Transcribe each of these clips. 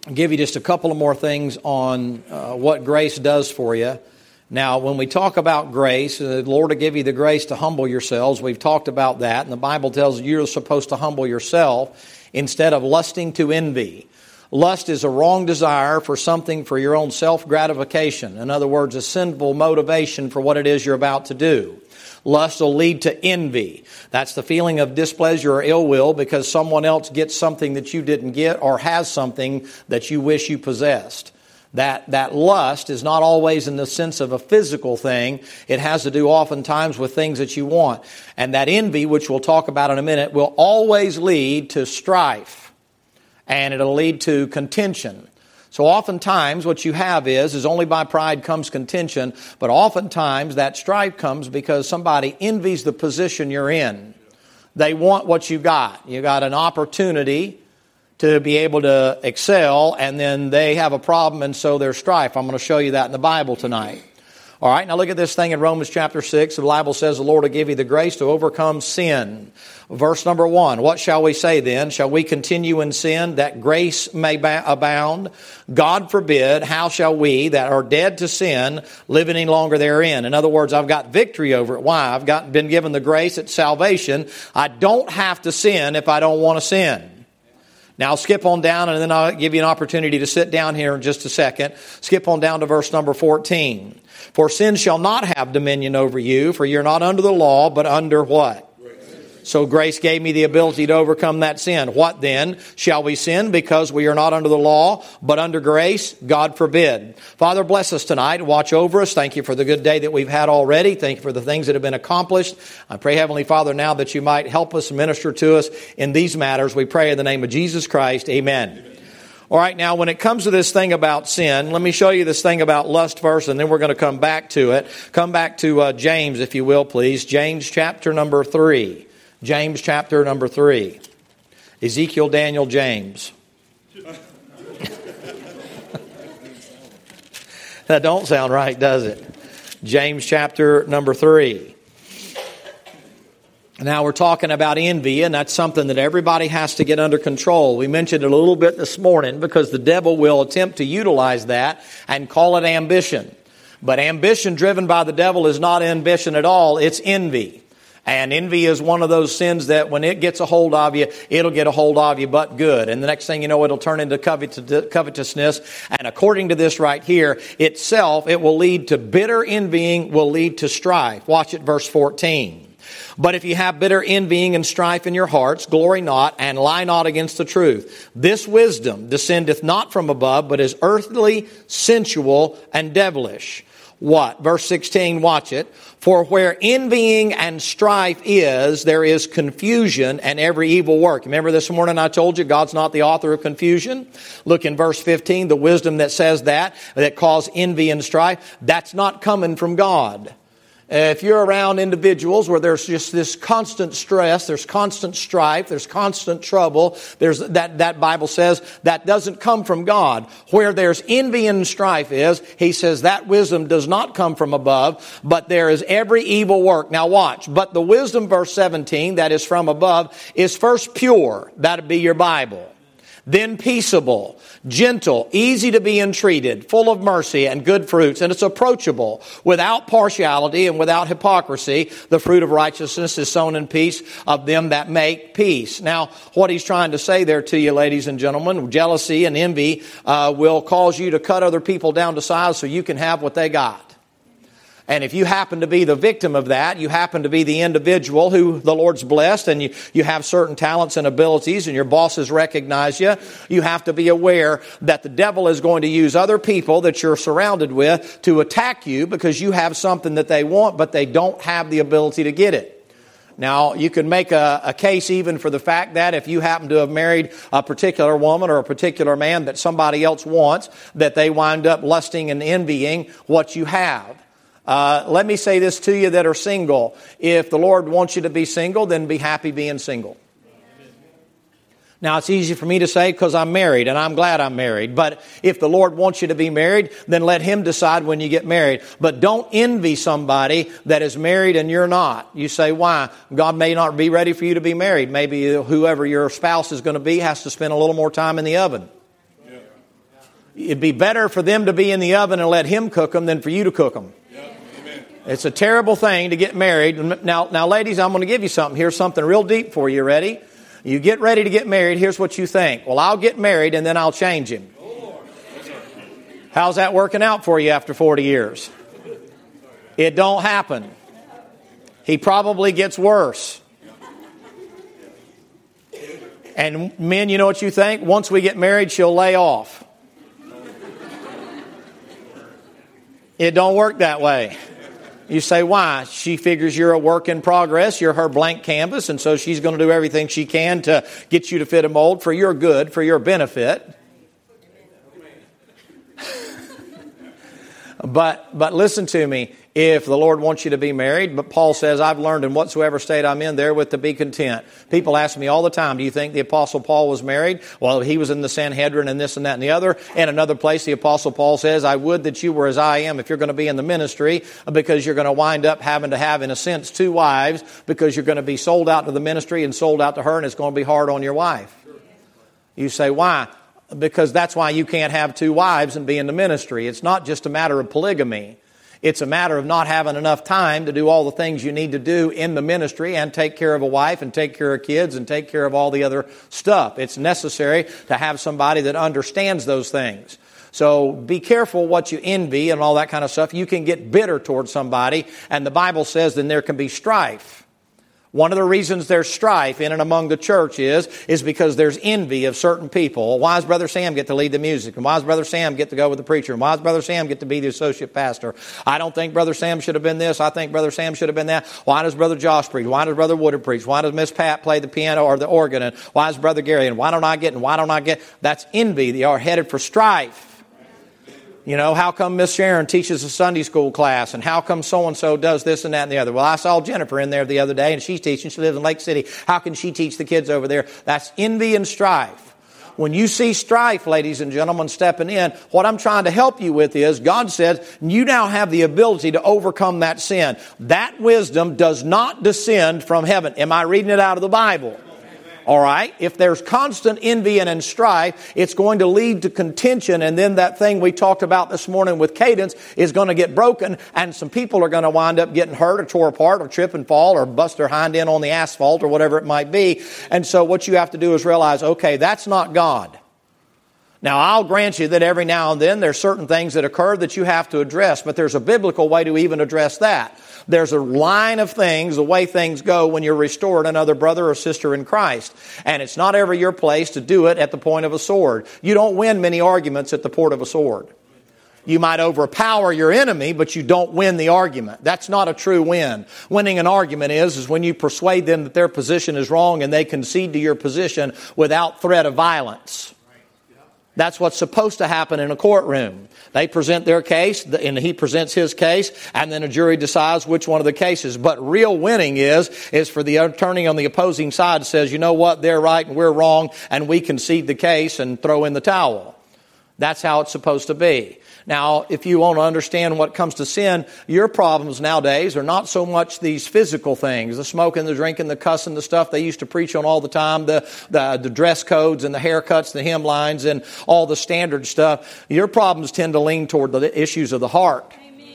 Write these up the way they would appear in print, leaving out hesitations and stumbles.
give you just a couple of more things on what grace does for you. Now, when we talk about grace, the Lord will give you the grace to humble yourselves. We've talked about that, and the Bible tells you you're supposed to humble yourself instead of lusting to envy. Lust is a wrong desire for something for your own self-gratification. In other words, a sinful motivation for what it is you're about to do. Lust will lead to envy. That's the feeling of displeasure or ill will because someone else gets something that you didn't get or has something that you wish you possessed. That lust is not always in the sense of a physical thing. It has to do oftentimes with things that you want. And that envy, which we'll talk about in a minute, will always lead to strife. And it'll lead to contention. So oftentimes what you have is only by pride comes contention, but oftentimes that strife comes because somebody envies the position you're in. They want what you got. You got an opportunity to be able to excel, and then they have a problem, and so there's strife. I'm going to show you that in the Bible tonight. All right, now look at this thing in Romans chapter 6. The Bible says the Lord will give you the grace to overcome sin. Verse number 1, what shall we say then? Shall we continue in sin that grace may abound? God forbid. How shall we that are dead to sin live any longer therein? In other words, I've got victory over it. Why? I've been given the grace at salvation. I don't have to sin if I don't want to sin. Now, I'll skip on down, and then I'll give you an opportunity to sit down here in just a second. Skip on down to verse number 14. For sin shall not have dominion over you, for you're not under the law, but under what? So grace gave me the ability to overcome that sin. What then? Shall we sin because we are not under the law, but under grace? God forbid. Father, bless us tonight. Watch over us. Thank you for the good day that we've had already. Thank you for the things that have been accomplished. I pray, Heavenly Father, now that you might help us, minister to us in these matters. We pray in the name of Jesus Christ. Amen. All right, now when it comes to this thing about sin, let me show you this thing about lust first, and then we're going to come back to it. Come back to James, if you will, please. James chapter number 3. James chapter number 3. Ezekiel, Daniel, James. That don't sound right, does it? James chapter number 3. Now we're talking about envy, and that's something that everybody has to get under control. We mentioned it a little bit this morning because the devil will attempt to utilize that and call it ambition. But ambition driven by the devil is not ambition at all, it's envy. And envy is one of those sins that when it gets a hold of you, it'll get a hold of you but good. And the next thing you know, it'll turn into covetousness. And according to this right here, itself, it will lead to bitter envying, will lead to strife. Watch it, verse 14. But if you have bitter envying and strife in your hearts, glory not, and lie not against the truth. This wisdom descendeth not from above, but is earthly, sensual, and devilish. What? Verse 16, watch it. For where envying and strife is, there is confusion and every evil work. Remember this morning I told you God's not the author of confusion? Look in verse 15, the wisdom that says that cause envy and strife, that's not coming from God. If you're around individuals where there's just this constant stress, there's constant strife, there's constant trouble, there's that Bible says that doesn't come from God. Where there's envy and strife is, he says that wisdom does not come from above, but there is every evil work. Now watch, but the wisdom, verse 17, that is from above, is first pure. That'd be your Bible. Then peaceable, gentle, easy to be entreated, full of mercy and good fruits, and it's approachable, without partiality and without hypocrisy. The fruit of righteousness is sown in peace of them that make peace. Now, what he's trying to say there to you, ladies and gentlemen, jealousy and envy will cause you to cut other people down to size so you can have what they got. And if you happen to be the victim of that, you happen to be the individual who the Lord's blessed, and you have certain talents and abilities, and your bosses recognize you, you have to be aware that the devil is going to use other people that you're surrounded with to attack you because you have something that they want, but they don't have the ability to get it. Now, you can make a case even for the fact that if you happen to have married a particular woman or a particular man that somebody else wants, that they wind up lusting and envying what you have. Let me say this to you that are single. If the Lord wants you to be single, then be happy being single. Now, it's easy for me to say because I'm married, and I'm glad I'm married. But if the Lord wants you to be married, then let Him decide when you get married. But don't envy somebody that is married and you're not. You say, why? God may not be ready for you to be married. Maybe whoever your spouse is going to be has to spend a little more time in the oven. It'd be better for them to be in the oven and let him cook them than for you to cook them. It's a terrible thing to get married. Now, ladies, I'm going to give you something. Here's something real deep for you. Ready? You get ready to get married. Here's what you think. Well, I'll get married and then I'll change him. How's that working out for you after 40 years? It don't happen. He probably gets worse. And men, you know what you think? Once we get married, she'll lay off. It don't work that way. You say, why? She figures you're a work in progress. You're her blank canvas, and so she's going to do everything she can to get you to fit a mold for your good, for your benefit. But listen to me. If the Lord wants you to be married, but Paul says, I've learned in whatsoever state I'm in, therewith to be content. People ask me all the time, do you think the Apostle Paul was married? Well, he was in the Sanhedrin and this and that and the other. In another place, the Apostle Paul says, I would that you were as I am if you're going to be in the ministry, because you're going to wind up having to have, in a sense, 2 wives, because you're going to be sold out to the ministry and sold out to her, and it's going to be hard on your wife. You say, why? Because that's why you can't have 2 wives and be in the ministry. It's not just a matter of polygamy. It's a matter of not having enough time to do all the things you need to do in the ministry and take care of a wife and take care of kids and take care of all the other stuff. It's necessary to have somebody that understands those things. So be careful what you envy and all that kind of stuff. You can get bitter towards somebody, and the Bible says then there can be strife. One of the reasons there's strife in and among the church is because there's envy of certain people. Why does Brother Sam get to lead the music? And why does Brother Sam get to go with the preacher? And why does Brother Sam get to be the associate pastor? I don't think Brother Sam should have been this. I think Brother Sam should have been that. Why does Brother Josh preach? Why does Brother Woodard preach? Why does Miss Pat play the piano or the organ? And why does Brother Gary? And why don't I get? And why don't I get? That's envy. They are headed for strife. You know, how come Miss Sharon teaches a Sunday school class? And how come so-and-so does this and that and the other? Well, I saw Jennifer in there the other day, and she's teaching. She lives in Lake City. How can she teach the kids over there? That's envy and strife. When you see strife, ladies and gentlemen, stepping in, what I'm trying to help you with is, God says, you now have the ability to overcome that sin. That wisdom does not descend from heaven. Am I reading it out of the Bible? All right? If there's constant envy and strife, it's going to lead to contention, and then that thing we talked about this morning with cadence is going to get broken, and some people are going to wind up getting hurt or tore apart or trip and fall or bust their hind end on the asphalt or whatever it might be. And so what you have to do is realize, okay, that's not God. Now, I'll grant you that every now and then there's certain things that occur that you have to address, but there's a biblical way to even address that. There's a line of things, the way things go when you're restored another brother or sister in Christ. And it's not ever your place to do it at the point of a sword. You don't win many arguments at the point of a sword. You might overpower your enemy, but you don't win the argument. That's not a true win. Winning an argument is when you persuade them that their position is wrong and they concede to your position without threat of violence. That's what's supposed to happen in a courtroom. They present their case, and he presents his case, and then a jury decides which one of the cases. But real winning is for the attorney on the opposing side says, you know what, they're right and we're wrong, and we concede the case and throw in the towel. That's how it's supposed to be. Now, if you want to understand what comes to sin, your problems nowadays are not so much these physical things, the smoking, the drinking, the cussing, the stuff they used to preach on all the time, the dress codes and the haircuts, the hemlines, and all the standard stuff. Your problems tend to lean toward the issues of the heart.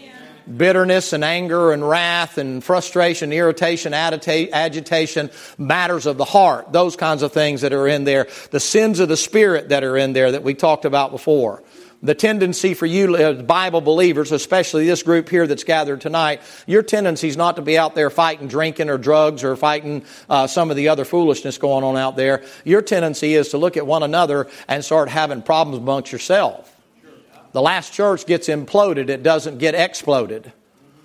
Bitterness and anger and wrath and frustration, irritation, agitation, matters of the heart, those kinds of things that are in there. The sins of the spirit that are in there that we talked about before. The tendency for you Bible believers, especially this group here that's gathered tonight, your tendency is not to be out there fighting drinking or drugs or fighting some of the other foolishness going on out there. Your tendency is to look at one another and start having problems amongst yourself. The last church gets imploded, it doesn't get exploded.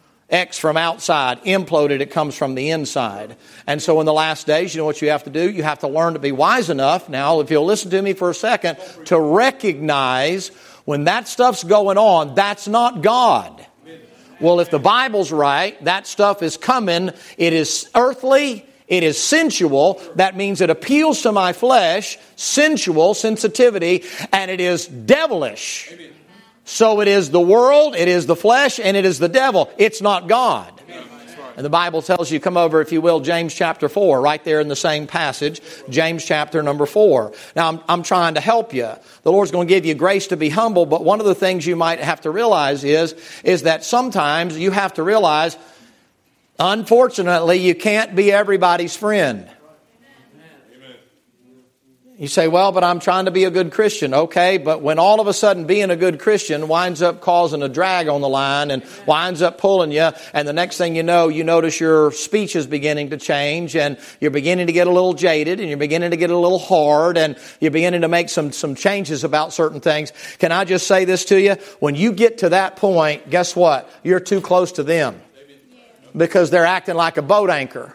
X from outside, imploded, it comes from the inside. And so in the last days, you know what you have to do? You have to learn to be wise enough, now if you'll listen to me for a second, to recognize when that stuff's going on, that's not God. Well, if the Bible's right, that stuff is coming, it is earthly, it is sensual. That means it appeals to my flesh, sensual, sensitivity, and it is devilish. Amen. So it is the world, it is the flesh, and it is the devil. It's not God. And the Bible tells you, come over, if you will, James chapter 4, right there in the same passage, James chapter number 4. Now, I'm trying to help you. The Lord's going to give you grace to be humble, but one of the things you might have to realize is that sometimes you have to realize, unfortunately, you can't be everybody's friend. You say, well, but I'm trying to be a good Christian. Okay, but when all of a sudden being a good Christian winds up causing a drag on the line and winds up pulling you, and the next thing you know, you notice your speech is beginning to change, and you're beginning to get a little jaded, and you're beginning to get a little hard, and you're beginning to make some changes about certain things. Can I just say this to you? When you get to that point, guess what? You're too close to them because they're acting like a boat anchor.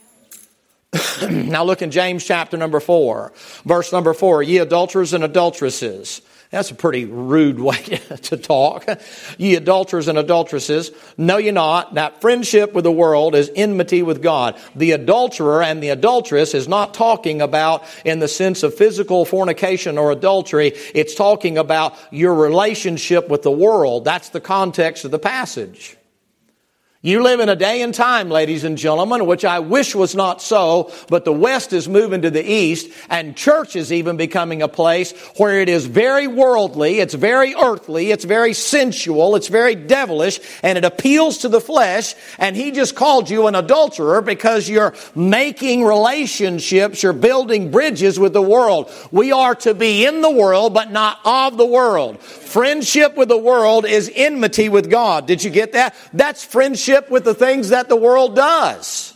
Now look in James chapter number 4, verse number 4. Ye adulterers and adulteresses. That's a pretty rude way to talk. Ye adulterers and adulteresses, know ye not that friendship with the world is enmity with God? The adulterer and the adulteress is not talking about in the sense of physical fornication or adultery. It's talking about your relationship with the world. That's the context of the passage. You live in a day and time, ladies and gentlemen, which I wish was not so, but the West is moving to the East, and church is even becoming a place where it is very worldly, it's very earthly, it's very sensual, it's very devilish, and it appeals to the flesh, and he just called you an adulterer because you're making relationships, you're building bridges with the world. We are to be in the world, but not of the world. Friendship with the world is enmity with God. Did you get that? That's friendship with the things that the world does.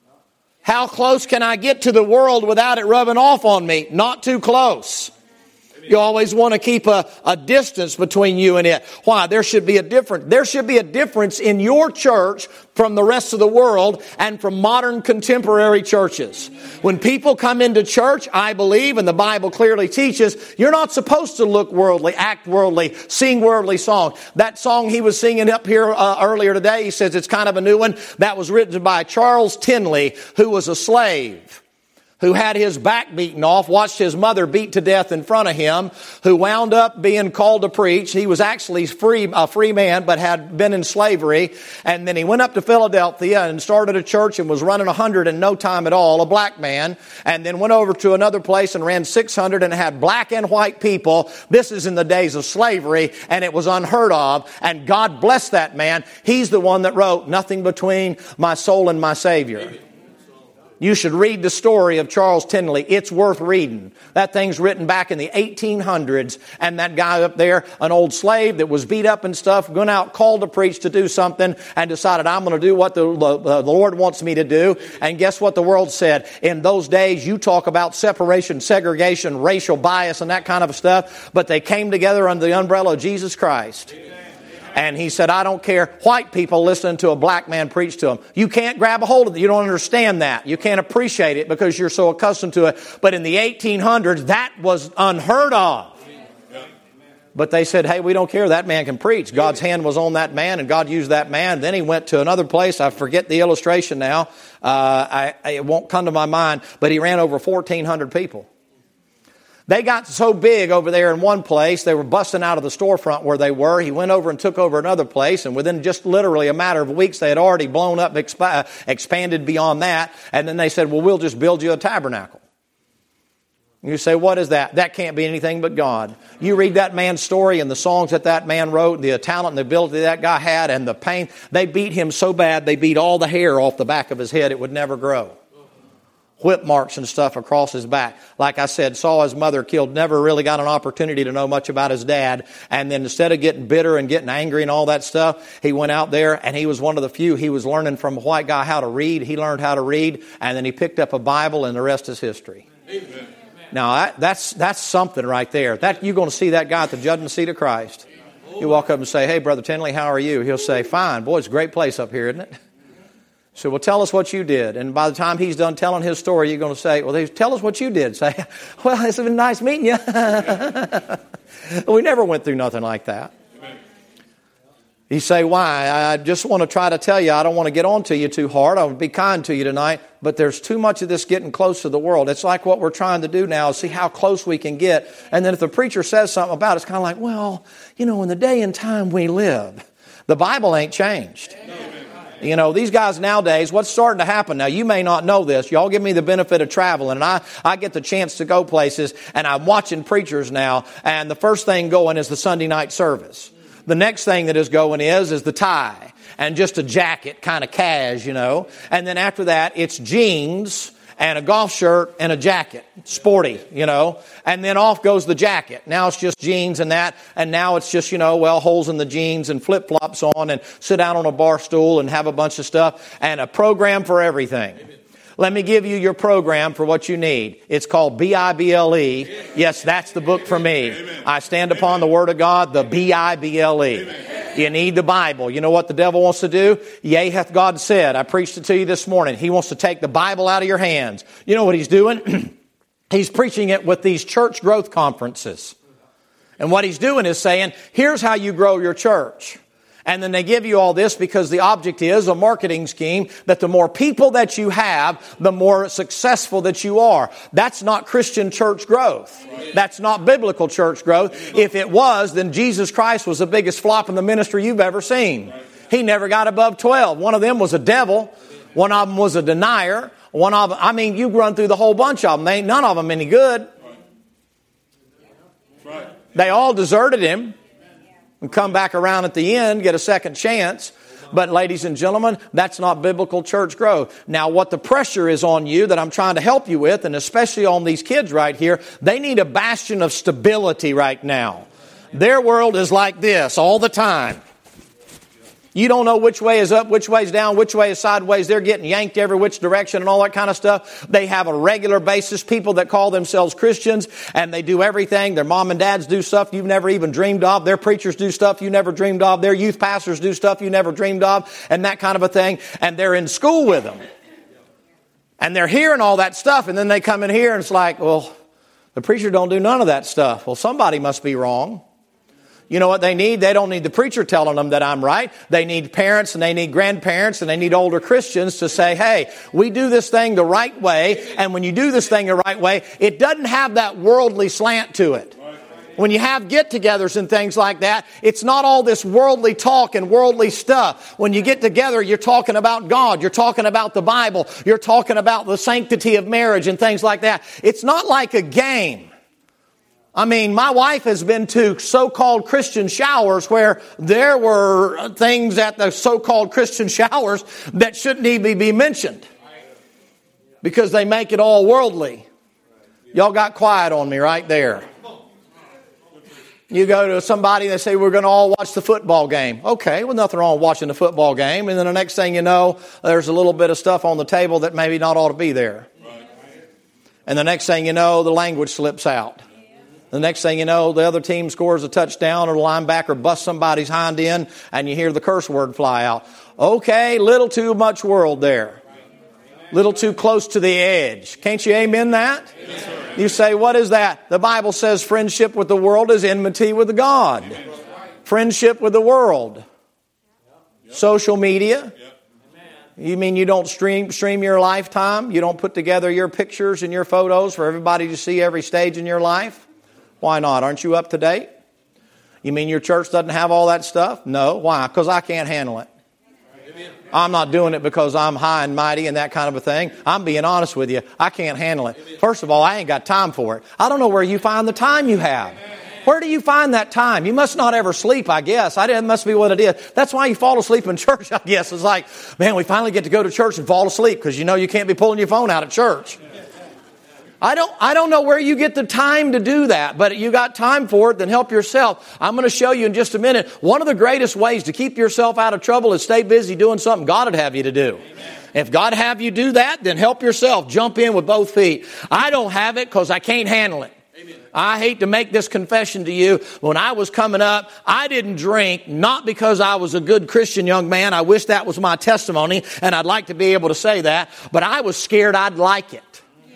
How close can I get to the world without it rubbing off on me? Not too close. You always want to keep a distance between you and it. Why? There should be a difference. There should be a difference in your church from the rest of the world and from modern contemporary churches. When people come into church, I believe, and the Bible clearly teaches, you're not supposed to look worldly, act worldly, sing worldly songs. That song he was singing up here earlier today, he says it's kind of a new one. That was written by Charles Tinley, who was a slave, who had his back beaten off, watched his mother beat to death in front of him, who wound up being called to preach. He was actually a free man, but had been in slavery. And then he went up to Philadelphia and started a church and was running 100 in no time at all, a black man. And then went over to another place and ran 600 and had black and white people. This is in the days of slavery, and it was unheard of. And God bless that man. He's the one that wrote Nothing Between My Soul and My Savior. You should read the story of Charles Tinley. It's worth reading. That thing's written back in the 1800s. And that guy up there, an old slave that was beat up and stuff, went out, called to preach to do something, and decided, I'm going to do what the Lord wants me to do. And guess what the world said? In those days, you talk about separation, segregation, racial bias, and that kind of stuff. But they came together under the umbrella of Jesus Christ. And he said, I don't care. White people listening to a black man preach to them. You can't grab a hold of it. You don't understand that. You can't appreciate it because you're so accustomed to it. But in the 1800s, that was unheard of. But they said, hey, we don't care. That man can preach. God's hand was on that man, and God used that man. Then he went to another place. I forget the illustration now. It won't come to my mind. But he ran over 1,400 people. They got so big over there in one place, they were busting out of the storefront where they were. He went over and took over another place, and within just literally a matter of weeks, they had already blown up, expanded beyond that. And then they said, well, we'll just build you a tabernacle. You say, what is that? That can't be anything but God. You read that man's story and the songs that man wrote, the talent and the ability that guy had, and the pain. They beat him so bad, they beat all the hair off the back of his head. It would never grow. Whip marks and stuff across his back. Like I said, saw his mother killed, never really got an opportunity to know much about his dad. And then instead of getting bitter and getting angry and all that stuff, he went out there and he was one of the few. He was learning from a white guy how to read. He learned how to read, and then he picked up a Bible, and the rest is history. Amen. Now, that's something right there. That you're going to see that guy at the judgment seat of Christ. You walk up and say, hey, Brother Tinley, how are you? He'll say, fine. Boy, it's a great place up here, isn't it? So, well, tell us what you did. And by the time he's done telling his story, you're going to say, well, tell us what you did. Say, well, it's been nice meeting you. We never went through nothing like that. You say, why? I just want to try to tell you, I don't want to get on to you too hard. I want to be kind to you tonight. But there's too much of this getting close to the world. It's like what we're trying to do now is see how close we can get. And then if the preacher says something about it, it's kind of like, well, in the day and time we live, the Bible ain't changed. You know, these guys nowadays, what's starting to happen now, you may not know this. Y'all give me the benefit of traveling, and I get the chance to go places, and I'm watching preachers now, and the first thing going is the Sunday night service. The next thing that is going is the tie, and just a jacket, kind of cash, you know. And then after that, it's jeans and a golf shirt and a jacket, sporty, you know. And then off goes the jacket. Now it's just jeans and that, and now it's just, you know, well, holes in the jeans and flip-flops on and sit down on a bar stool and have a bunch of stuff and a program for everything. Amen. Let me give you your program for what you need. It's called Bible. Yes, that's the book for me. Amen. I stand upon the Word of God, the Bible. Amen. You need the Bible. You know what the devil wants to do? Yea, hath God said. I preached it to you this morning. He wants to take the Bible out of your hands. You know what he's doing? He's preaching it with these church growth conferences. And what he's doing is saying, here's how you grow your church. And then they give you all this because the object is a marketing scheme that the more people that you have, the more successful that you are. That's not Christian church growth. That's not biblical church growth. If it was, then Jesus Christ was the biggest flop in the ministry you've ever seen. He never got above 12. One of them was a devil. One of them was a denier. One of them, I mean, you run through the whole bunch of them. Ain't none of them any good. They all deserted him. And come back around at the end, get a second chance. But ladies and gentlemen, that's not biblical church growth. Now, what the pressure is on you that I'm trying to help you with, and especially on these kids right here, they need a bastion of stability right now. Their world is like this all the time. You don't know which way is up, which way is down, which way is sideways. They're getting yanked every which direction and all that kind of stuff. They have a regular basis, people that call themselves Christians, and they do everything. Their mom and dads do stuff you've never even dreamed of. Their preachers do stuff you never dreamed of. Their youth pastors do stuff you never dreamed of, and that kind of a thing. And they're in school with them. And they're hearing all that stuff, and then they come in here and it's like, well, the preacher don't do none of that stuff. Well, somebody must be wrong. You know what they need? They don't need the preacher telling them that I'm right. They need parents and they need grandparents and they need older Christians to say, hey, we do this thing the right way. And when you do this thing the right way, it doesn't have that worldly slant to it. When you have get-togethers and things like that, it's not all this worldly talk and worldly stuff. When you get together, you're talking about God. You're talking about the Bible. You're talking about the sanctity of marriage and things like that. It's not like a game. I mean, my wife has been to so-called Christian showers where there were things at the so-called Christian showers that shouldn't even be mentioned because they make it all worldly. Y'all got quiet on me right there. You go to somebody, they say, we're going to all watch the football game. Okay, well, nothing wrong with watching the football game. And then the next thing you know, there's a little bit of stuff on the table that maybe not ought to be there. And the next thing you know, the language slips out. The next thing you know, the other team scores a touchdown or the linebacker busts somebody's hind end and you hear the curse word fly out. Okay, little too much world there. Little too close to the edge. Can't you amen that? Yes, you say, what is that? The Bible says friendship with the world is enmity with God. Friendship with the world. Social media. You mean you don't stream your lifetime? You don't put together your pictures and your photos for everybody to see every stage in your life? Why not? Aren't you up to date? You mean your church doesn't have all that stuff? No. Why? Because I can't handle it. I'm not doing it because I'm high and mighty and that kind of a thing. I'm being honest with you. I can't handle it. First of all, I ain't got time for it. I don't know where you find the time you have. Where do you find that time? You must not ever sleep, I guess. That must be what it is. That's why you fall asleep in church, I guess. It's like, man, we finally get to go to church and fall asleep because you know you can't be pulling your phone out at church. I don't know where you get the time to do that, but you got time for it, then help yourself. I'm going to show you in just a minute. One of the greatest ways to keep yourself out of trouble is stay busy doing something God would have you to do. Amen. If God have you do that, then help yourself. Jump in with both feet. I don't have it because I can't handle it. Amen. I hate to make this confession to you. When I was coming up, I didn't drink, not because I was a good Christian young man. I wish that was my testimony, and I'd like to be able to say that, but I was scared I'd like it.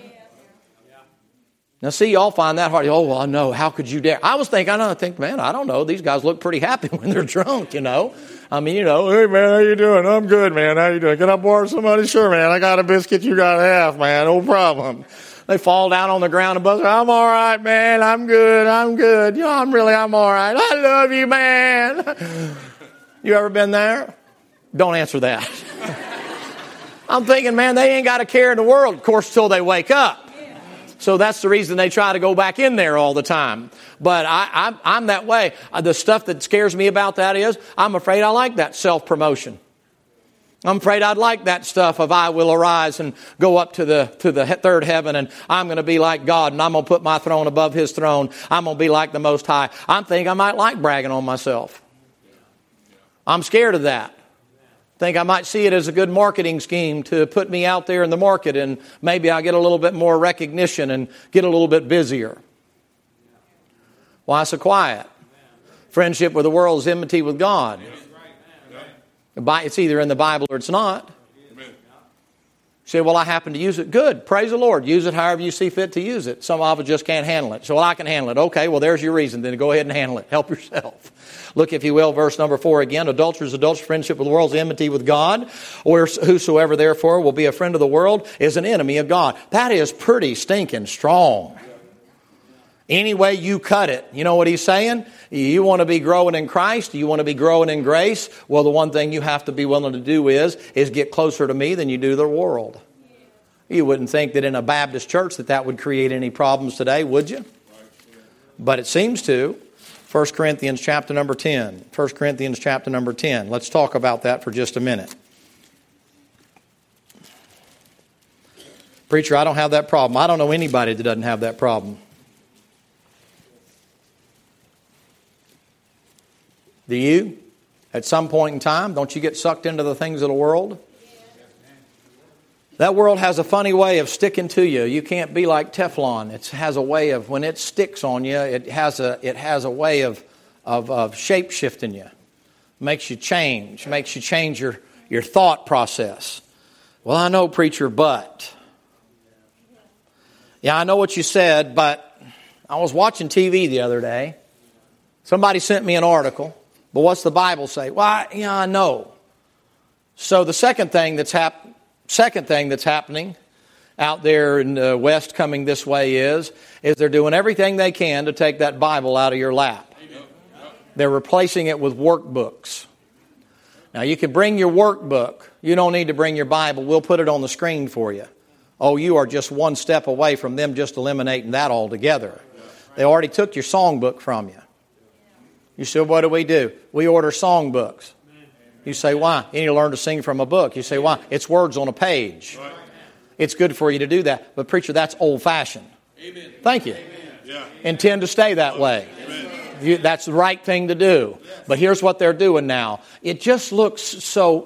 Now, see, y'all find that hard. Oh, well, no, how could you dare? I think, man, I don't know. These guys look pretty happy when they're drunk, you know. I mean, you know, hey, man, how you doing? I'm good, man. How you doing? Can I borrow somebody? Sure, man. I got a biscuit. You got a half, man. No problem. They fall down on the ground and buzz. I'm all right, man. I'm good. You know, I'm all right. I love you, man. You ever been there? Don't answer that. I'm thinking, man, they ain't got a care in the world, of course, till they wake up. So that's the reason they try to go back in there all the time. But I'm that way. The stuff that scares me about that is I'm afraid I like that self-promotion. I'm afraid I'd like that stuff of I will arise and go up to the third heaven and I'm going to be like God and I'm going to put my throne above His throne. I'm going to be like the Most High. I think I might like bragging on myself. I'm scared of that. I think I might see it as a good marketing scheme to put me out there in the market and maybe I'll get a little bit more recognition and get a little bit busier. Why so quiet? Friendship with the world is enmity with God. It's either in the Bible or it's not. You say, well, I happen to use it. Good. Praise the Lord. Use it however you see fit to use it. Some of us just can't handle it. So, well, I can handle it. Okay, well, there's your reason. Then go ahead and handle it. Help yourself. Look, if you will, verse number 4 again. Adulterers, friendship with the world is enmity with God. Or whosoever therefore will be a friend of the world is an enemy of God. That is pretty stinking strong. Any way you cut it. You know what he's saying? You want to be growing in Christ? You want to be growing in grace? Well, the one thing you have to be willing to do is get closer to me than you do the world. You wouldn't think that in a Baptist church that would create any problems today, would you? But it seems to. 1 Corinthians chapter number 10. 1 Corinthians chapter number 10. Let's talk about that for just a minute. Preacher, I don't have that problem. I don't know anybody that doesn't have that problem. Do you? At some point in time, don't you get sucked into the things of the world? That world has a funny way of sticking to you. You can't be like Teflon. It has a way of, when it sticks on you, it has a way of shape-shifting you. Makes you change your thought process. Well, I know, preacher, but. Yeah, I know what you said, but I was watching TV the other day. Somebody sent me an article. But what's the Bible say? Well, yeah, I know. So the second thing that's happening out there in the West coming this way is they're doing everything they can to take that Bible out of your lap. They're replacing it with workbooks. Now, you can bring your workbook. You don't need to bring your Bible. We'll put it on the screen for you. Oh, you are just one step away from them just eliminating that altogether. They already took your songbook from you. You say, what do? We order songbooks. You say, why? You need to learn to sing from a book. You say, why? It's words on a page. It's good for you to do that. But preacher, that's old-fashioned. Amen. Thank you. Amen. Intend to stay that way. That's the right thing to do. But here's what they're doing now. It just looks so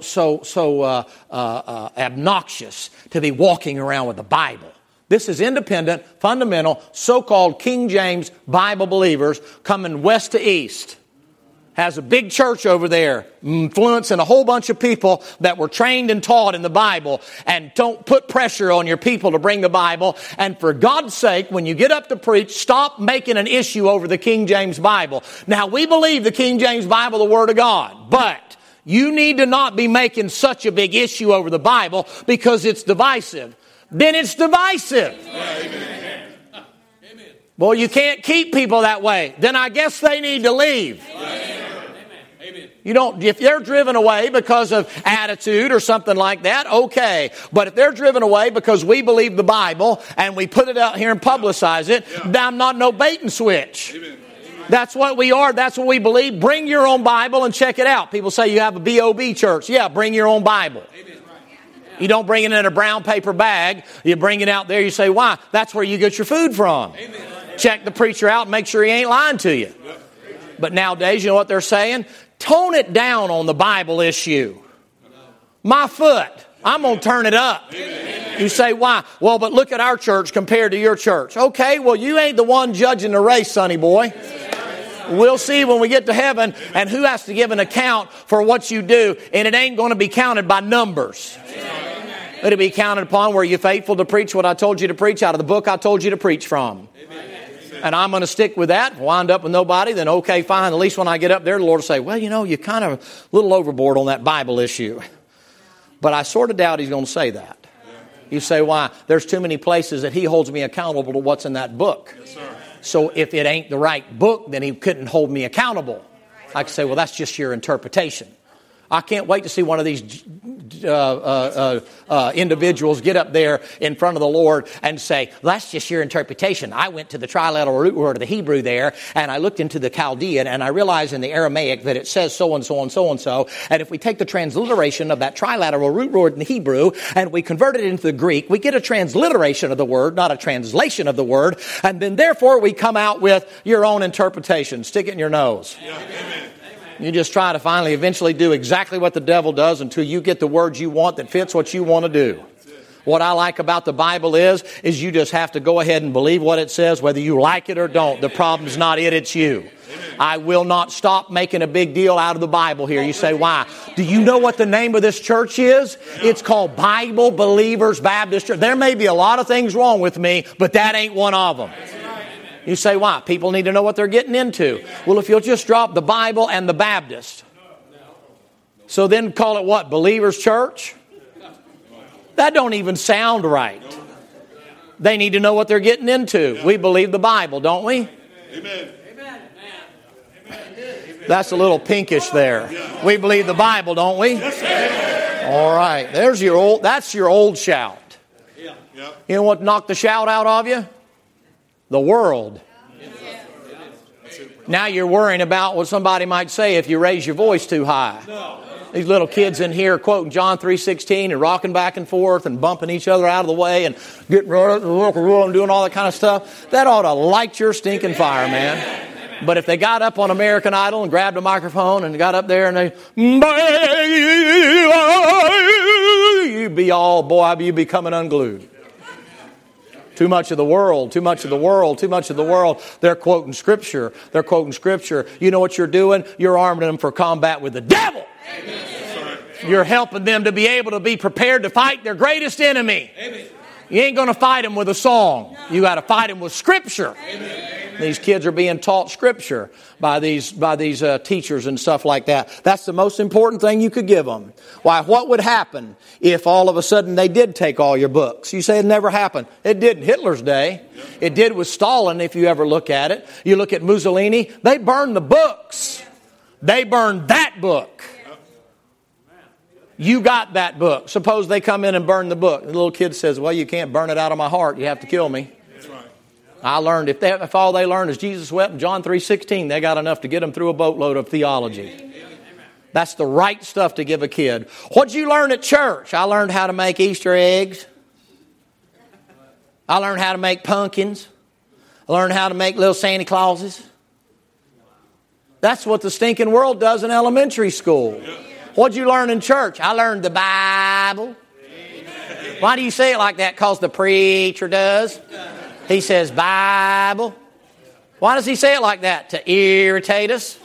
obnoxious to be walking around with the Bible. This is independent, fundamental, so-called King James Bible believers coming west to east. Has a big church over there, influencing a whole bunch of people that were trained and taught in the Bible. And don't put pressure on your people to bring the Bible. And for God's sake, when you get up to preach, stop making an issue over the King James Bible. Now, we believe the King James Bible, the Word of God. But you need to not be making such a big issue over the Bible because it's divisive. Then it's divisive. Amen. Well, you can't keep people that way. Then I guess they need to leave. Amen. You don't, if they're driven away because of attitude or something like that, okay. But if they're driven away because we believe the Bible and we put it out here and publicize it, I'm not no bait and switch. Amen. That's what we are. That's what we believe. Bring your own Bible and check it out. People say you have a B.O.B. church. Yeah, bring your own Bible. Amen. You don't bring it in a brown paper bag. You bring it out there. You say, why? That's where you get your food from. Amen. Check the preacher out and make sure he ain't lying to you. But nowadays, you know what they're saying? Tone it down on the Bible issue. My foot. I'm going to turn it up. Amen. You say, why? Well, but look at our church compared to your church. Okay, well, you ain't the one judging the race, sonny boy. We'll see when we get to heaven and who has to give an account for what you do. And it ain't going to be counted by numbers. It'll be counted upon were you faithful to preach what I told you to preach out of the book I told you to preach from. Amen. And I'm going to stick with that. Wind up with nobody, then okay, fine. At least when I get up there, the Lord will say, well, you know, you're kind of a little overboard on that Bible issue. But I sort of doubt He's going to say that. You say, why? There's too many places that He holds me accountable to what's in that book. Yes, sir. So if it ain't the right book, then He couldn't hold me accountable. I can say, well, that's just your interpretation. I can't wait to see one of these individuals get up there in front of the Lord and say, that's just your interpretation. I went to the trilateral root word of the Hebrew there, and I looked into the Chaldean, and I realized in the Aramaic that it says so and so and so and so. And if we take the transliteration of that trilateral root word in the Hebrew and we convert it into the Greek, we get a transliteration of the word, not a translation of the word. And then therefore we come out with your own interpretation. Stick it in your nose. Yeah, amen. You just try to finally eventually do exactly what the devil does until you get the words you want that fits what you want to do. What I like about the Bible is you just have to go ahead and believe what it says, whether you like it or don't. The problem's not it, it's you. I will not stop making a big deal out of the Bible here. You say, why? Do you know what the name of this church is? It's called Bible Believers Baptist Church. There may be a lot of things wrong with me, but that ain't one of them. You say, why? People need to know what they're getting into. Well, if you'll just drop the Bible and the Baptist. So then call it what? Believers Church? That don't even sound right. They need to know what they're getting into. We believe the Bible, don't we? Amen. That's a little pinkish there. We believe the Bible, don't we? All right. That's your old shout. You know what knocked the shout out of you? The world. Now you're worrying about what somebody might say if you raise your voice too high. These little kids in here quoting John 3:16 and rocking back and forth and bumping each other out of the way and getting and doing all that kind of stuff. That ought to light your stinking fire, man. But if they got up on American Idol and grabbed a microphone and got up there and you'd be coming unglued. Too much of the world, too much of the world, too much of the world. They're quoting Scripture. They're quoting Scripture. You know what you're doing? You're arming them for combat with the devil. Amen. You're helping them to be able to be prepared to fight their greatest enemy. Amen. You ain't going to fight them with a song. You got to fight them with Scripture. Amen. These kids are being taught Scripture by these teachers and stuff like that. That's the most important thing you could give them. Why? What would happen if all of a sudden they did take all your books? You say it never happened. It did in Hitler's day. It did with Stalin, if you ever look at it. You look at Mussolini, they burned the books. They burned that book. You got that book. Suppose they come in and burn the book. The little kid says, well, you can't burn it out of my heart. You have to kill me. I learned if all they learned is Jesus wept in John 3:16, they got enough to get them through a boatload of theology. That's the right stuff to give a kid. What'd you learn at church? I learned how to make Easter eggs. I learned how to make pumpkins. I learned how to make little Santa Clauses. That's what the stinking world does in elementary school. What'd you learn in church? I learned the Bible. Why do you say it like that? Because the preacher does. He says, Bible. Why does he say it like that? To irritate us.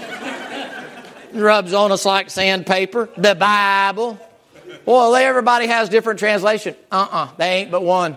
Rubs on us like sandpaper. The Bible. Well, everybody has different translation. They ain't but one.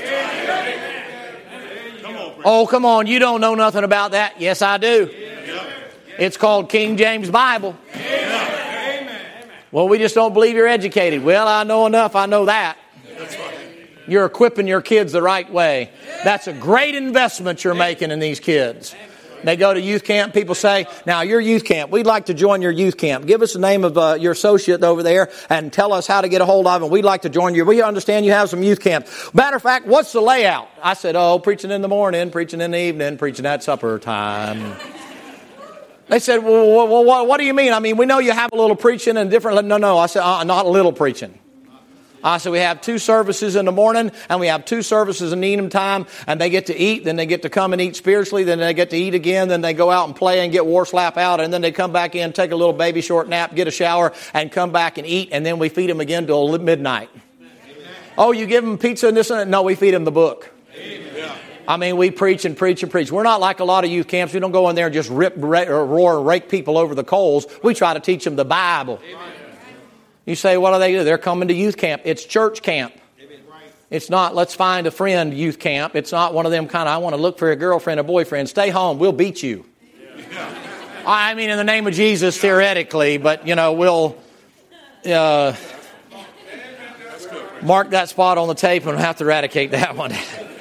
Oh, come on. You don't know nothing about that. Yes, I do. It's called King James Bible. Well, we just don't believe you're educated. Well, I know enough. I know that. You're equipping your kids the right way. That's a great investment you're making in these kids. They go to youth camp. People say, now your youth camp, we'd like to join your youth camp. Give us the name of your associate over there and tell us how to get a hold of him. We'd like to join you. We understand you have some youth camp. Matter of fact, what's the layout? I said, preaching in the morning, preaching in the evening, preaching at supper time. They said, well, what do you mean? I mean, we know you have a little preaching and different. No. I said, not a little preaching. I said, we have 2 services in the morning and we have 2 services in the evening time, and they get to eat, then they get to come and eat spiritually, then they get to eat again, then they go out and play and get war slap out, and then they come back in, take a little baby short nap, get a shower, and come back and eat, and then we feed them again till midnight. Amen. Oh, you give them pizza and this and that? No, we feed them the book. Amen. I mean, we preach and preach and preach. We're not like a lot of youth camps. We don't go in there and just roar and rake people over the coals. We try to teach them the Bible. Amen. You say, what do they do? They're coming to youth camp. It's church camp. It's not, let's find a friend youth camp. It's not one of them kind of, I want to look for a girlfriend or boyfriend. Stay home. We'll beat you. I mean, in the name of Jesus, theoretically, but, we'll mark that spot on the tape and we'll have to eradicate that one.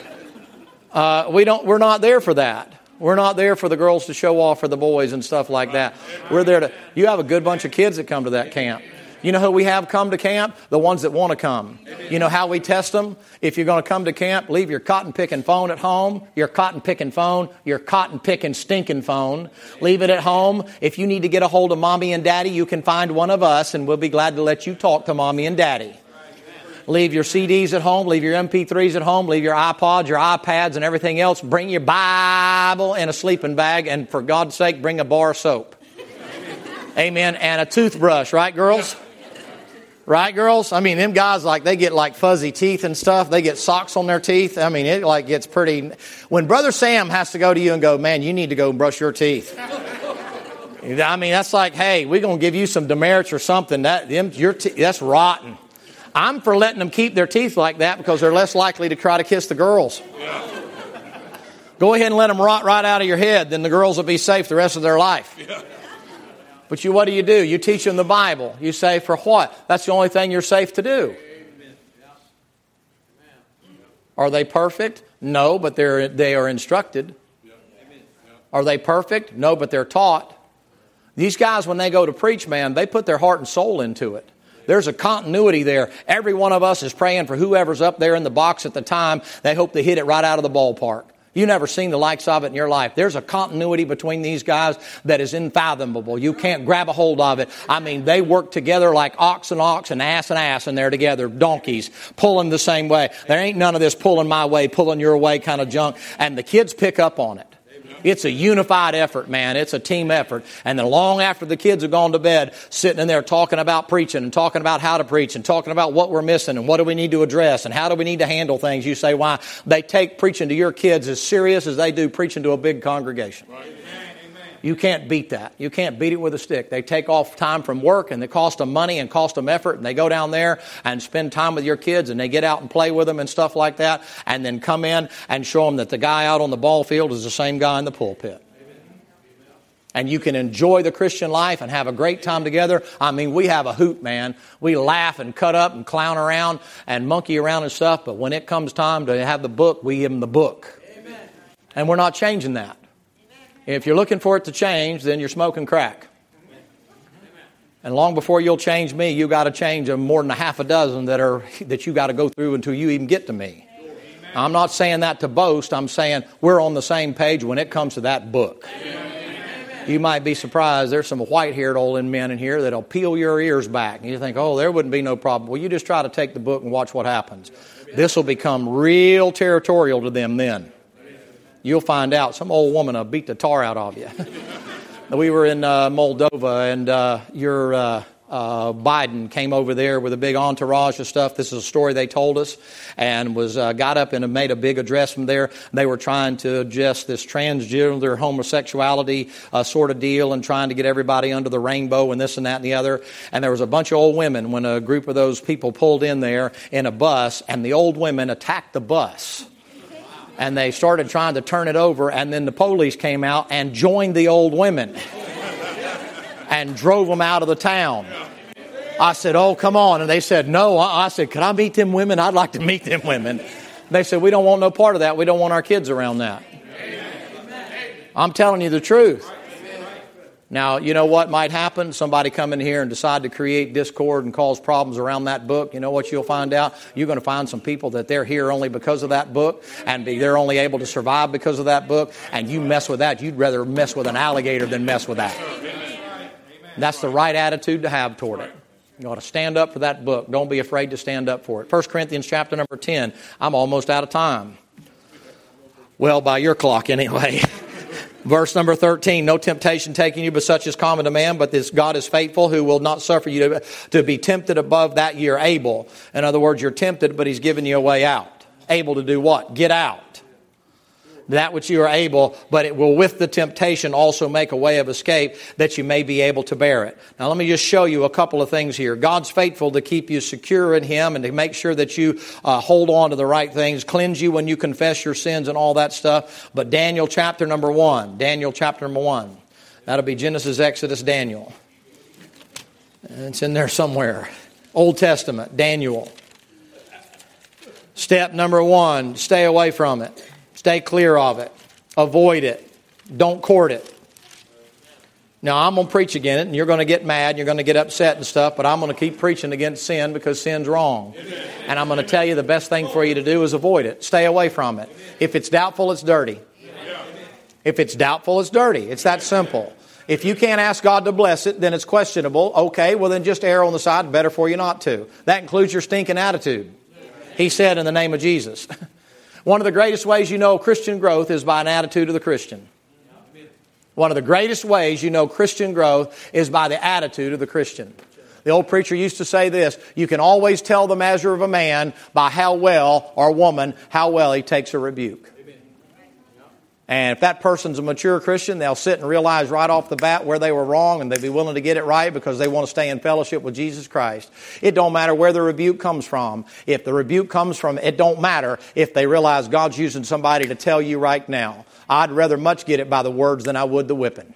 We're not there for that. We're not there for the girls to show off for the boys and stuff like that. We're there you have a good bunch of kids that come to that camp. You know who we have come to camp? The ones that want to come. You know how we test them? If you're going to come to camp, leave your cotton-picking phone at home, your cotton-picking phone, your cotton-picking stinking phone. Leave it at home. If you need to get a hold of Mommy and Daddy, you can find one of us, and we'll be glad to let you talk to Mommy and Daddy. Leave your CDs at home, leave your MP3s at home, leave your iPods, your iPads, and everything else. Bring your Bible in a sleeping bag, and for God's sake, bring a bar of soap. Amen. And a toothbrush, right, girls? Right, girls? I mean, them guys, like, they get like fuzzy teeth and stuff. They get socks on their teeth. I mean, it like gets pretty. When Brother Sam has to go to you and go, man, you need to go and brush your teeth. I mean, that's like, hey, we're going to give you some demerits or something. That's rotten. I'm for letting them keep their teeth like that because they're less likely to try to kiss the girls. Yeah. Go ahead and let them rot right out of your head. Then the girls will be safe the rest of their life. Yeah. But what do? You teach them the Bible. You say, for what? That's the only thing you're safe to do. Are they perfect? No, but they are instructed. Are they perfect? No, but they're taught. These guys, when they go to preach, man, they put their heart and soul into it. There's a continuity there. Every one of us is praying for whoever's up there in the box at the time. They hope they hit it right out of the ballpark. You've never seen the likes of it in your life. There's a continuity between these guys that is unfathomable. You can't grab a hold of it. I mean, they work together like ox and ass, and they're together, donkeys, pulling the same way. There ain't none of this pulling my way, pulling your way kind of junk. And the kids pick up on it. It's a unified effort, man. It's a team effort. And then long after the kids have gone to bed, sitting in there talking about preaching and talking about how to preach and talking about what we're missing and what do we need to address and how do we need to handle things. You say, why? They take preaching to your kids as serious as they do preaching to a big congregation. Right. You can't beat that. You can't beat it with a stick. They take off time from work and they cost them money and cost them effort, and they go down there and spend time with your kids and they get out and play with them and stuff like that, and then come in and show them that the guy out on the ball field is the same guy in the pulpit. And you can enjoy the Christian life and have a great time together. I mean, we have a hoot, man. We laugh and cut up and clown around and monkey around and stuff, but when it comes time to have the book, we give them the book. Amen. And we're not changing that. If you're looking for it to change, then you're smoking crack. And long before you'll change me, you got to change more than a half a dozen that you got to go through until you even get to me. I'm not saying that to boast. I'm saying we're on the same page when it comes to that book. You might be surprised. There's some white-haired old men in here that'll peel your ears back. And you think, oh, there wouldn't be no problem. Well, you just try to take the book and watch what happens. This will become real territorial to them then. You'll find out some old woman will beat the tar out of you. We were in Moldova, and your Biden came over there with a big entourage of stuff. This is a story they told us, and was got up and made a big address from there. They were trying to address this transgender homosexuality sort of deal and trying to get everybody under the rainbow and this and that and the other. And there was a bunch of old women when a group of those people pulled in there in a bus, and the old women attacked the bus. And they started trying to turn it over, and then the police came out and joined the old women and drove them out of the town. I said, oh, come on. And they said, no. I said, can I meet them women? I'd like to meet them women. They said, we don't want no part of that. We don't want our kids around that. I'm telling you the truth. Now, you know what might happen? Somebody come in here and decide to create discord and cause problems around that book. You know what you'll find out? You're going to find some people that they're here only because of that book, and they're only able to survive because of that book, and you mess with that. You'd rather mess with an alligator than mess with that. That's the right attitude to have toward it. You ought to stand up for that book. Don't be afraid to stand up for it. 1 Corinthians chapter number 10. I'm almost out of time. Well, by your clock anyway. Verse number 13, no temptation taking you but such is common to man, but this God is faithful, who will not suffer you to be tempted above that you're able. In other words, you're tempted, but he's given you a way out. Able to do what? Get out. That which you are able, but it will with the temptation also make a way of escape that you may be able to bear it. Now let me just show you a couple of things here. God's faithful to keep you secure in Him and to make sure that you hold on to the right things, cleanse you when you confess your sins and all that stuff. But Daniel chapter number 1. Daniel chapter number 1. That'll be Genesis, Exodus, Daniel. It's in there somewhere. Old Testament, Daniel. Step number 1, stay away from it. Stay clear of it. Avoid it. Don't court it. Now, I'm going to preach against it, and you're going to get mad, and you're going to get upset and stuff, but I'm going to keep preaching against sin because sin's wrong. And I'm going to tell you the best thing for you to do is avoid it. Stay away from it. If it's doubtful, it's dirty. If it's doubtful, it's dirty. It's that simple. If you can't ask God to bless it, then it's questionable. Okay, well then just err on the side. Better for you not to. That includes your stinking attitude. He said in the name of Jesus. One of the greatest ways you know Christian growth is by an attitude of the Christian. One of the greatest ways you know Christian growth is by the attitude of the Christian. The old preacher used to say this: you can always tell the measure of a man by how well, or woman, how well he takes a rebuke. And if that person's a mature Christian, they'll sit and realize right off the bat where they were wrong, and they'll be willing to get it right because they want to stay in fellowship with Jesus Christ. It don't matter where the rebuke comes from. If the rebuke comes from, it don't matter if they realize God's using somebody to tell you right now. I'd rather much get it by the words than I would the whipping.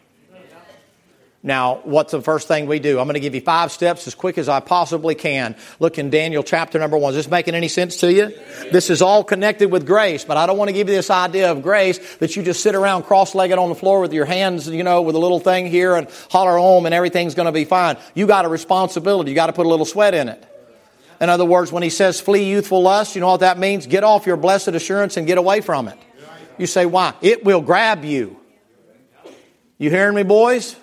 Now, what's the first thing we do? I'm going to give you 5 steps as quick as I possibly can. Look in Daniel chapter number 1. Is this making any sense to you? This is all connected with grace, but I don't want to give you this idea of grace that you just sit around cross-legged on the floor with your hands, with a little thing here and holler home and everything's going to be fine. You got a responsibility. You got to put a little sweat in it. In other words, when he says flee youthful lust, you know what that means? Get off your blessed assurance and get away from it. You say, why? It will grab you. You hearing me, boys?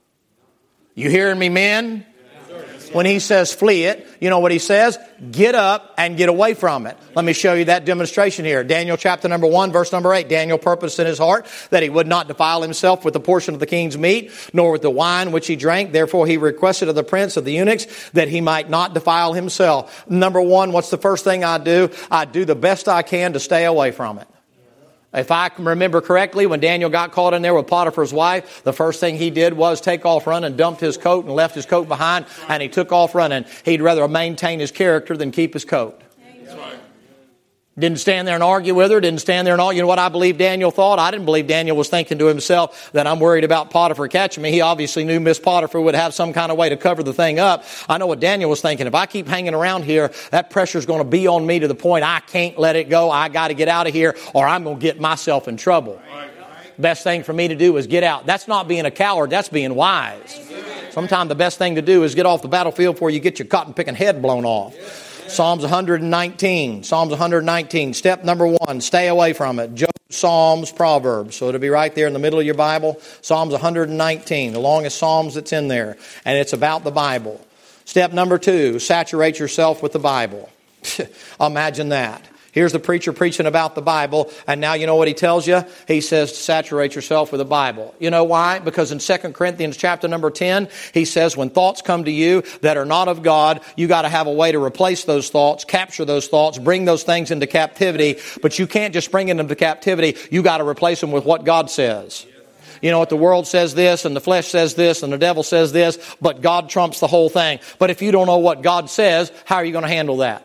You hearing me, men? When he says flee it, you know what he says? Get up and get away from it. Let me show you that demonstration here. Daniel chapter number 1, verse number 8. Daniel purposed in his heart that he would not defile himself with the portion of the king's meat, nor with the wine which he drank. Therefore he requested of the prince of the eunuchs that he might not defile himself. Number 1, what's the first thing I do? I do the best I can to stay away from it. If I can remember correctly, when Daniel got caught in there with Potiphar's wife, the first thing he did was take off running, dumped his coat and left his coat behind, and he took off running. He'd rather maintain his character than keep his coat. That's right. Didn't stand there and argue with her, didn't stand there and argue. You know what I believe Daniel thought? I didn't believe Daniel was thinking to himself that I'm worried about Potiphar catching me. He obviously knew Miss Potiphar would have some kind of way to cover the thing up. I know what Daniel was thinking. If I keep hanging around here, that pressure's going to be on me to the point I can't let it go. I got to get out of here or I'm going to get myself in trouble. Best thing for me to do is get out. That's not being a coward. That's being wise. Sometimes the best thing to do is get off the battlefield before you get your cotton picking head blown off. Psalms 119. Psalms 119. Step number 1, stay away from it. Job, Psalms, Proverbs. So it'll be right there in the middle of your Bible. Psalms 119, the longest Psalms that's in there. And it's about the Bible. Step number 2, saturate yourself with the Bible. Imagine that. Here's the preacher preaching about the Bible, and now you know what he tells you? He says to saturate yourself with the Bible. You know why? Because in 2 Corinthians chapter number 10, he says when thoughts come to you that are not of God, you got to have a way to replace those thoughts, capture those thoughts, bring those things into captivity, but you can't just bring them into captivity. You got to replace them with what God says. You know what, the world says this, and the flesh says this, and the devil says this, but God trumps the whole thing. But if you don't know what God says, how are you going to handle that?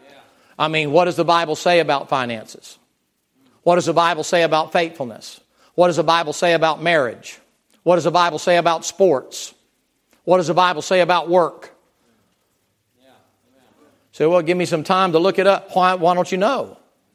I mean, what does the Bible say about finances? What does the Bible say about faithfulness? What does the Bible say about marriage? What does the Bible say about sports? What does the Bible say about work? So, well, give me some time to look it up. Why don't you know?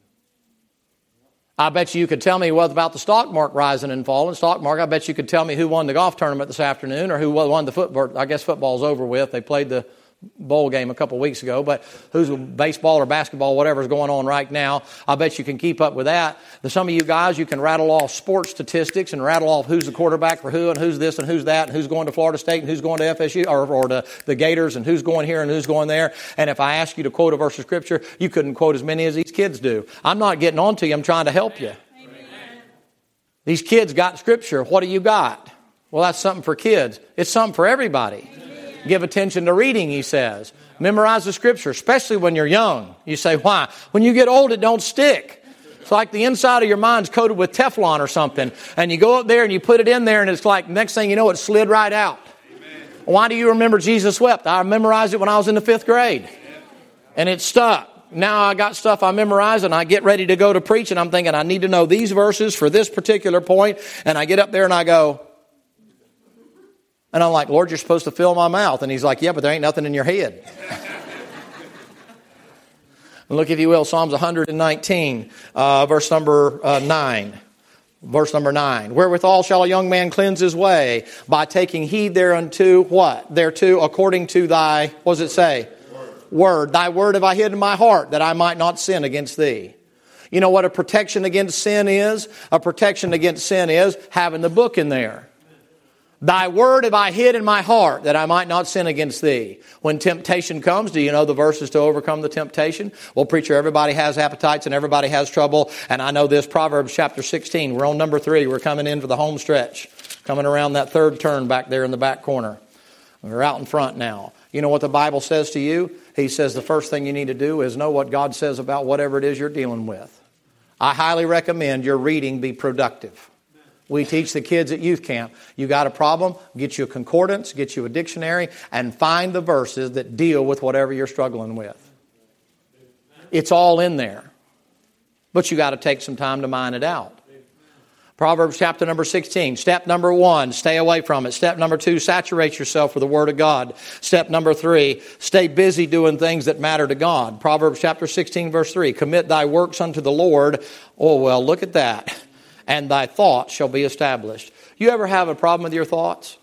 I bet you could tell me what about the stock market rising and falling. Stock market, I bet you could tell me who won the golf tournament this afternoon or who won the football. I guess football's over with. They played the bowl game a couple of weeks ago, but who's baseball or basketball, whatever's going on right now, I bet you can keep up with that. Some of you guys, you can rattle off sports statistics and rattle off who's the quarterback for who and who's this and who's that and who's going to Florida State and who's going to FSU or to the Gators and who's going here and who's going there. And if I ask you to quote a verse of Scripture, you couldn't quote as many as these kids do. I'm not getting on to you. I'm trying to help you. Amen. These kids got Scripture. What do you got? Well, that's something for kids. It's something for everybody. Give attention to reading, he says. Memorize the Scripture, especially when you're young. You say, why? When you get old, it don't stick. It's like the inside of your mind's coated with Teflon or something. And you go up there and you put it in there and it's like next thing you know, it slid right out. Amen. Why do you remember Jesus wept? I memorized it when I was in the 5th grade. And it stuck. Now I got stuff I memorized and I get ready to go to preach and I'm thinking I need to know these verses for this particular point. And I get up there and I go, and I'm like, Lord, you're supposed to fill my mouth. And he's like, yeah, but there ain't nothing in your head. Look, if you will, Psalms 119, verse number 9. Verse number 9. Wherewithal shall a young man cleanse his way? By taking heed thereunto, what? Thereto, according to thy, what does it say? Word. Thy word have I hid in my heart, that I might not sin against thee. You know what a protection against sin is? A protection against sin is having the book in there. Thy word have I hid in my heart, that I might not sin against thee. When temptation comes, do you know the verses to overcome the temptation? Well, preacher, everybody has appetites and everybody has trouble. And I know this, Proverbs chapter 16. We're on number 3. We're coming in for the home stretch. Coming around that third turn back there in the back corner. We're out in front now. You know what the Bible says to you? He says the first thing you need to do is know what God says about whatever it is you're dealing with. I highly recommend your reading be productive. We teach the kids at youth camp, you got a problem, get you a concordance, get you a dictionary, and find the verses that deal with whatever you're struggling with. It's all in there. But you got to take some time to mine it out. Proverbs chapter number 16. Step number 1, stay away from it. Step number 2, saturate yourself with the Word of God. Step number 3, stay busy doing things that matter to God. Proverbs chapter 16 verse 3. Commit thy works unto the Lord. Oh, well, look at that. And thy thoughts shall be established. You ever have a problem with your thoughts?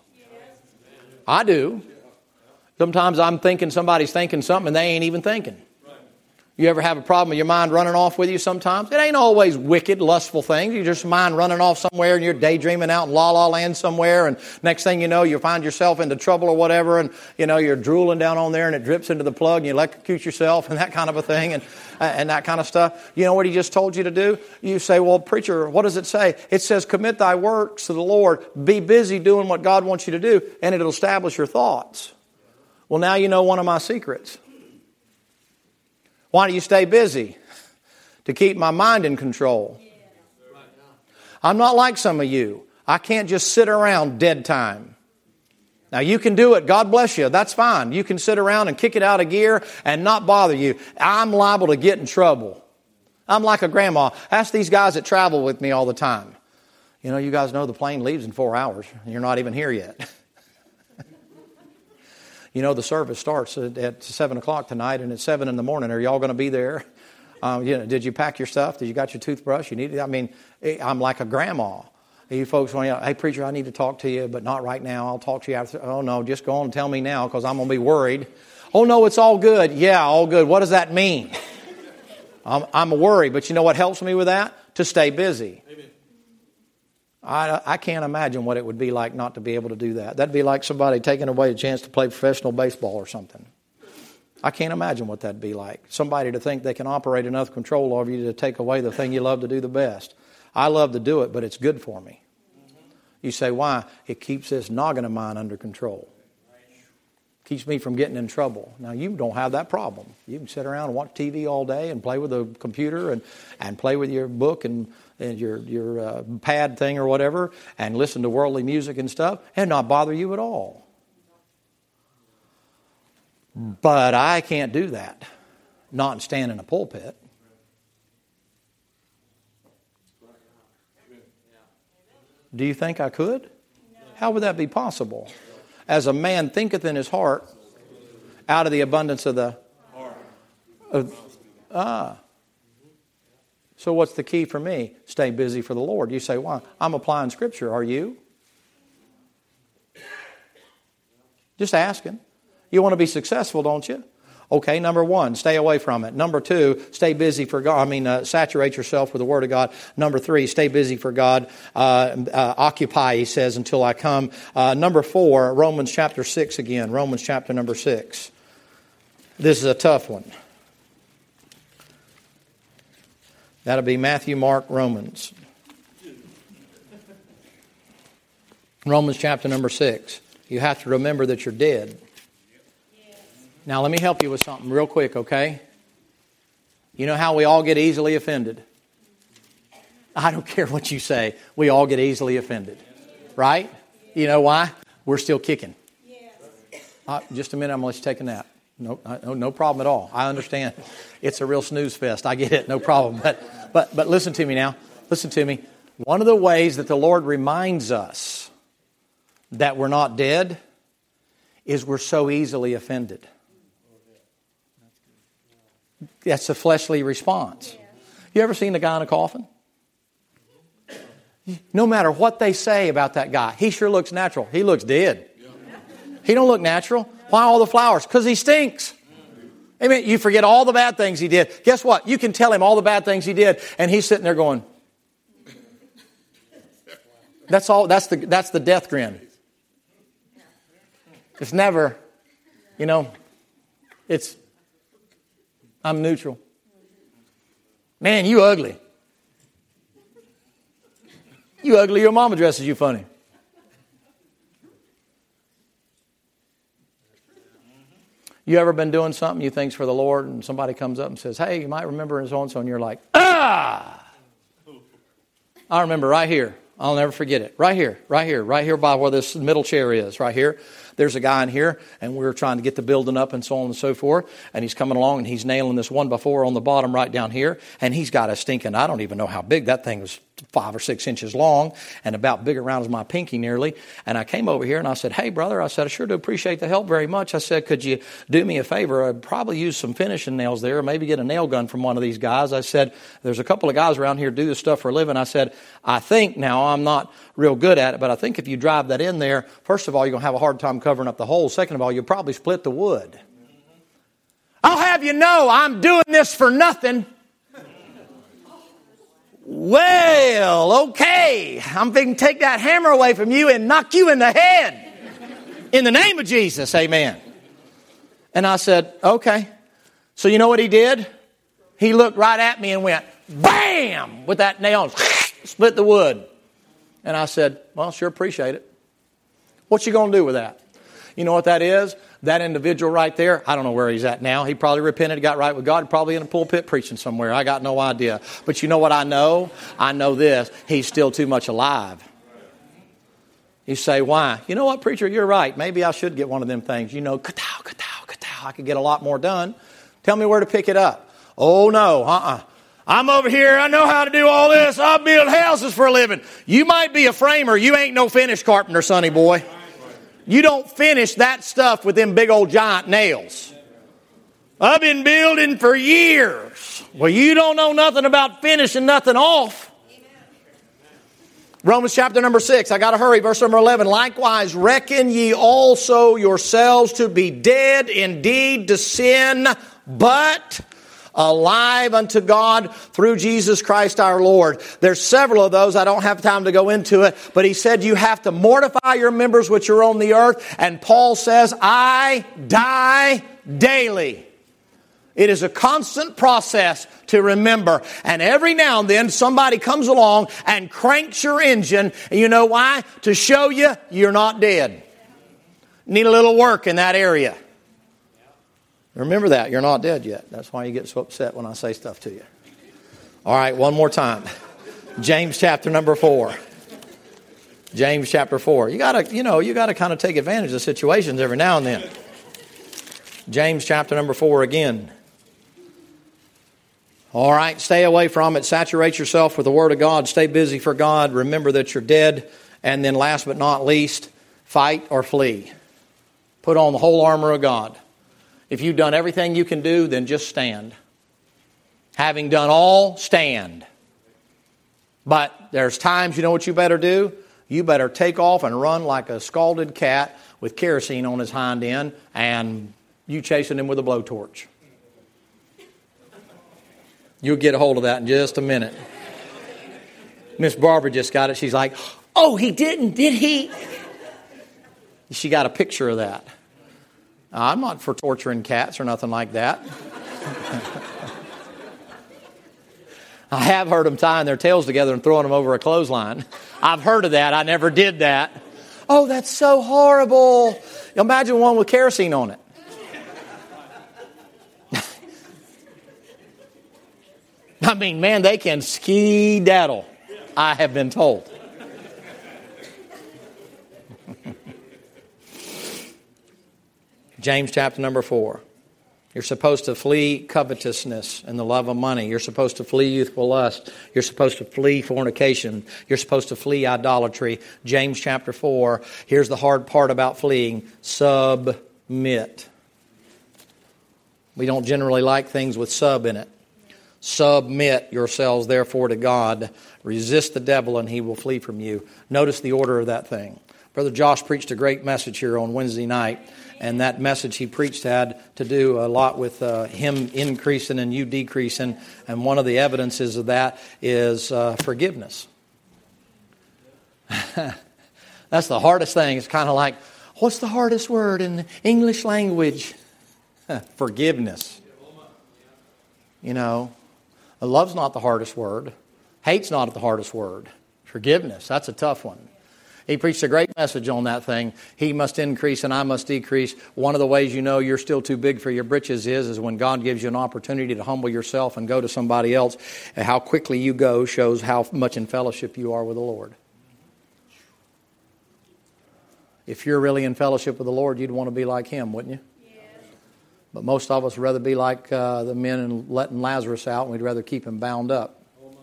I do. Sometimes I'm thinking somebody's thinking something and they ain't even thinking. You ever have a problem with your mind running off with you sometimes? It ain't always wicked, lustful things. You just mind running off somewhere and you're daydreaming out in la-la land somewhere, and next thing you know, you find yourself into trouble or whatever, and you know, you're drooling down on there and it drips into the plug and you electrocute yourself and that kind of a thing and that kind of stuff. You know what he just told you to do? You say, well, preacher, what does it say? It says, commit thy works to the Lord. Be busy doing what God wants you to do, and it'll establish your thoughts. Well, now you know one of my secrets. Why do you stay busy? To keep my mind in control. I'm not like some of you. I can't just sit around dead time. Now you can do it. God bless you. That's fine. You can sit around and kick it out of gear and not bother you. I'm liable to get in trouble. I'm like a grandma. Ask these guys that travel with me all the time. You know, you guys know the plane leaves in 4 hours. And you're not even here yet. You know, the service starts at 7 o'clock tonight and it's 7 in the morning. Are y'all going to be there? Did you pack your stuff? Did you got your toothbrush? You need it? I mean, I'm like a grandma. You folks want, hey, preacher, I need to talk to you, but not right now. I'll talk to you after. Oh, no, just go on and tell me now because I'm going to be worried. Oh, no, it's all good. Yeah, all good. What does that mean? I'm worried, but you know what helps me with that? To stay busy. Amen. I can't imagine what it would be like not to be able to do that. That'd be like somebody taking away a chance to play professional baseball or something. I can't imagine what that'd be like. Somebody to think they can operate enough control over you to take away the thing you love to do the best. I love to do it, but it's good for me. You say, why? It keeps this noggin of mine under control. Keeps me from getting in trouble. Now, you don't have that problem. You can sit around and watch TV all day and play with the computer and play with your book and your pad thing or whatever and listen to worldly music and stuff and not bother you at all. But I can't do that. Not stand in a pulpit. Do you think I could? How would that be possible? As a man thinketh in his heart, out of the abundance of the heart. So what's the key for me? Stay busy for the Lord. You say, why? I'm applying Scripture. Are you? Just asking. You want to be successful, don't you? Okay, number 1, stay away from it. Number 2, stay busy for God. Saturate yourself with the Word of God. Number 3, stay busy for God. Occupy, he says, until I come. Number 4, Romans chapter 6 again. Romans chapter number 6. This is a tough one. That'll be Matthew, Mark, Romans. Romans chapter number 6. You have to remember that you're dead. Now, let me help you with something real quick, okay? You know how we all get easily offended? I don't care what you say. We all get easily offended. Right? You know why? We're still kicking. Just a minute, I'm going to let you take a nap. No problem at all. I understand. It's a real snooze fest. I get it. No problem. But listen to me now. Listen to me. One of the ways that the Lord reminds us that we're not dead is we're so easily offended. That's a fleshly response. You ever seen a guy in a coffin? No matter what they say about that guy, he sure looks natural. He looks dead. He don't look natural. Why all the flowers? Because he stinks. Amen. You forget all the bad things he did. Guess what? You can tell him all the bad things he did, and he's sitting there going, that's all. That's the death grin. It's never, I'm neutral. Man, you ugly. You ugly, your mama dresses you funny. You ever been doing something you think's for the Lord and somebody comes up and says, hey, you might remember so-and-so, and you're like, ah! I remember right here. I'll never forget it. Right here by where this middle chair is, right here. There's a guy in here, and we're trying to get the building up and so on and so forth. And he's coming along, and he's nailing this 1x4 on the bottom right down here. And he's got a stinking, I don't even know how big that thing was, 5 or 6 inches long and about big around as my pinky nearly. And I came over here, and I said, hey, brother, I said, I sure do appreciate the help very much. I said, could you do me a favor? I'd probably use some finishing nails there, or maybe get a nail gun from one of these guys. I said, there's a couple of guys around here do this stuff for a living. I said, I think now I'm not real good at it, but I think if you drive that in there, first of all, you're going to have a hard time covering up the hole. Second of all, you'll probably split the wood. I'll have you know I'm doing this for nothing. Well, okay. I'm going to take that hammer away from you and knock you in the head. In the name of Jesus, amen. And I said, okay. So you know what he did? He looked right at me and went, bam, with that nail, split the wood. And I said, well, sure appreciate it. What you going to do with that? You know what that is? That individual right there, I don't know where he's at now. He probably repented, got right with God, probably in a pulpit preaching somewhere. I got no idea. But you know what I know? I know this. He's still too much alive. You say, why? You know what, preacher, you're right. Maybe I should get one of them things. Ka-tow, ka-tow, ka-tow. I could get a lot more done. Tell me where to pick it up. Oh, no, I'm over here. I know how to do all this. I build houses for a living. You might be a framer. You ain't no finished carpenter, sonny boy. You don't finish that stuff with them big old giant nails. I've been building for years. Well, you don't know nothing about finishing nothing off. Romans chapter number 6. I got to hurry. Verse number 11. Likewise, reckon ye also yourselves to be dead indeed to sin, but alive unto God through Jesus Christ our Lord. There's several of those. I don't have time to go into it. But he said you have to mortify your members which are on the earth. And Paul says, I die daily. It is a constant process to remember. And every now and then somebody comes along and cranks your engine. And you know why? To show you you're not dead. Need a little work in that area. Remember that. You're not dead yet. That's why you get so upset when I say stuff to you. All right, one more time. James chapter number 4. James chapter 4. You gotta kind of take advantage of situations every now and then. James chapter number 4 again. All right, stay away from it. Saturate yourself with the Word of God. Stay busy for God. Remember that you're dead. And then last but not least, fight or flee. Put on the whole armor of God. If you've done everything you can do, then just stand. Having done all, stand. But there's times, you know what you better do? You better take off and run like a scalded cat with kerosene on his hind end and you chasing him with a blowtorch. You'll get a hold of that in just a minute. Miss Barbara just got it. She's like, oh, he didn't, did he? She got a picture of that. I'm not for torturing cats or nothing like that. I have heard them tying their tails together and throwing them over a clothesline. I've heard of that. I never did that. Oh, that's so horrible. Imagine one with kerosene on it. I mean, man, they can ski-daddle, I have been told. James chapter number 4. You're supposed to flee covetousness and the love of money. You're supposed to flee youthful lust. You're supposed to flee fornication. You're supposed to flee idolatry. James chapter 4. Here's the hard part about fleeing. Submit. We don't generally like things with sub in it. Submit yourselves therefore to God. Resist the devil and he will flee from you. Notice the order of that thing. Brother Josh preached a great message here on Wednesday night. And that message he preached had to do a lot with him increasing and you decreasing. And one of the evidences of that is forgiveness. That's the hardest thing. It's kind of like, what's the hardest word in the English language? Forgiveness. You know, love's not the hardest word. Hate's not the hardest word. Forgiveness, that's a tough one. He preached a great message on that thing. He must increase and I must decrease. One of the ways you know you're still too big for your britches is when God gives you an opportunity to humble yourself and go to somebody else. And how quickly you go shows how much in fellowship you are with the Lord. If you're really in fellowship with the Lord, you'd want to be like Him, wouldn't you? Yes. But most of us would rather be like the men in letting Lazarus out, and we'd rather keep him bound up.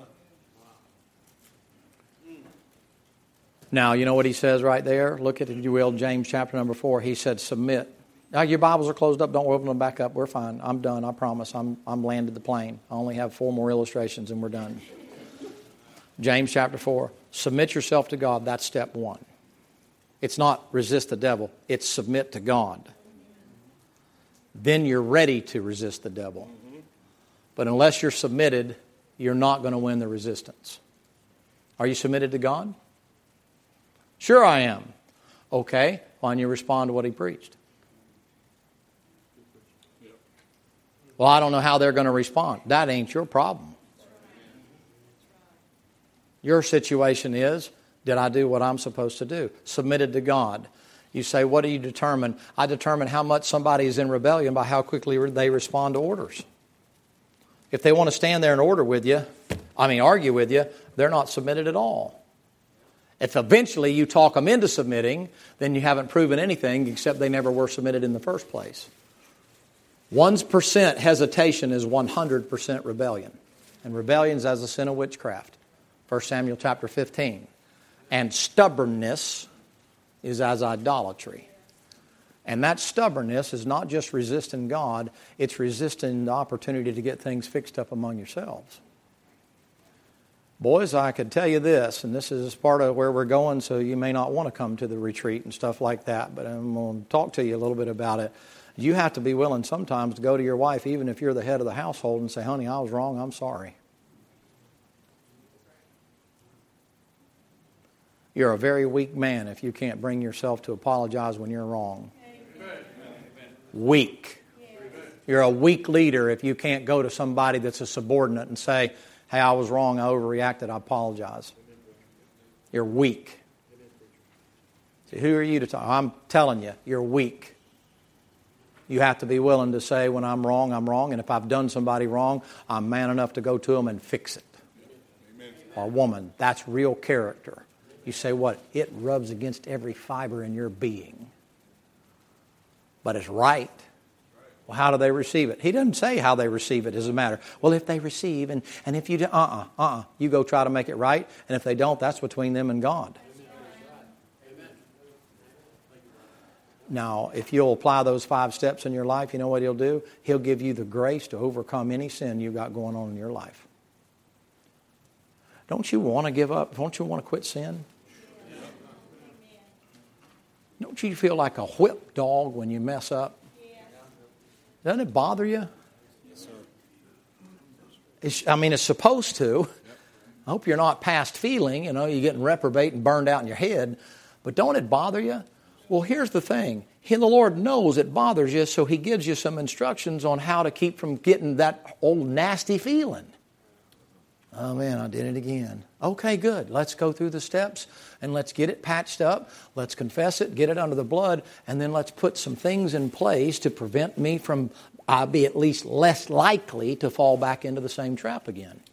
Now, you know what he says right there? Look at it, if you will, James chapter number 4. He said, submit. Now, your Bibles are closed up. Don't open them back up. We're fine. I'm done. I promise. I'm landed the plane. I only have 4 more illustrations and we're done. James chapter 4. Submit yourself to God. That's step 1. It's not resist the devil. It's submit to God. Then you're ready to resist the devil. But unless you're submitted, you're not going to win the resistance. Are you submitted to God? Sure I am. Okay, why don't you respond to what he preached? Well, I don't know how they're going to respond. That ain't your problem. Your situation is, did I do what I'm supposed to do? Submitted to God. You say, what do you determine? I determine how much somebody is in rebellion by how quickly they respond to orders. If they want to stand there and argue with you, they're not submitted at all. If eventually you talk them into submitting, then you haven't proven anything except they never were submitted in the first place. 1% hesitation is 100% rebellion. And rebellion is as a sin of witchcraft. 1 Samuel chapter 15. And stubbornness is as idolatry. And that stubbornness is not just resisting God, it's resisting the opportunity to get things fixed up among yourselves. Boys, I could tell you this, and this is part of where we're going, so you may not want to come to the retreat and stuff like that, but I'm going to talk to you a little bit about it. You have to be willing sometimes to go to your wife, even if you're the head of the household, and say, honey, I was wrong, I'm sorry. You're a very weak man if you can't bring yourself to apologize when you're wrong. Weak. You're a weak leader if you can't go to somebody that's a subordinate and say, hey, I was wrong, I overreacted, I apologize. You're weak. See, who are you to talk? I'm telling you, you're weak. You have to be willing to say, when I'm wrong, and if I've done somebody wrong, I'm man enough to go to them and fix it. Amen. Or woman, that's real character. You say what? It rubs against every fiber in your being. But it's right. Well, how do they receive it? He doesn't say how they receive it as a matter. Well, if they receive, and if you do, you go try to make it right. And if they don't, that's between them and God. Now, if you'll apply those 5 steps in your life, you know what He'll do? He'll give you the grace to overcome any sin you've got going on in your life. Don't you want to give up? Don't you want to quit sin? Don't you feel like a whipped dog when you mess up? Doesn't it bother you? Yes, sir. It's supposed to. I hope you're not past feeling, you're getting reprobate and burned out in your head. But don't it bother you? Well, here's the thing. The Lord knows it bothers you, so He gives you some instructions on how to keep from getting that old nasty feeling. Oh, man, I did it again. Okay, good. Let's go through the steps and let's get it patched up. Let's confess it, get it under the blood, and then let's put some things in place to prevent me from, I'll be at least less likely to fall back into the same trap again.